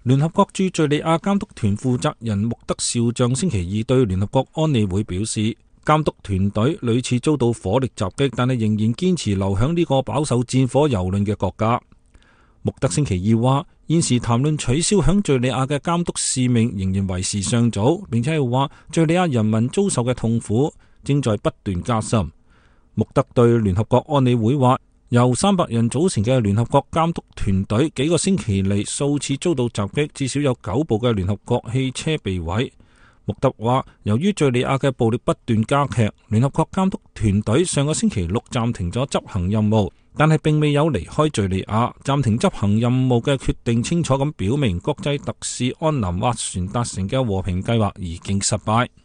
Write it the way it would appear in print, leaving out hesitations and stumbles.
聯合國駐敘利亞監督團負責人穆德少將星期二對聯合國安理會表示，監督團隊屢次遭到火力襲擊，但係仍然堅持留響呢個飽受戰火蹂躪嘅國家。穆德星期二話，現時談論取消響敘利亞嘅監督使命仍然為時尚早，並且係話敘利亞人民遭受嘅痛苦正在不斷加深。穆德對聯合國安理會話，由300人組成嘅聯合國監督團隊幾個星期嚟數次遭到襲擊，至少有9部嘅聯合國汽車被毀。穆德話，由於敘利亞嘅暴力不斷加劇，聯合國監督團隊上個星期六暫停咗執行任務，但係並未有離開敘利亞。暫停執行任務嘅決定清楚咁表明，國際特使安南斡旋達成嘅和平計劃已經失敗。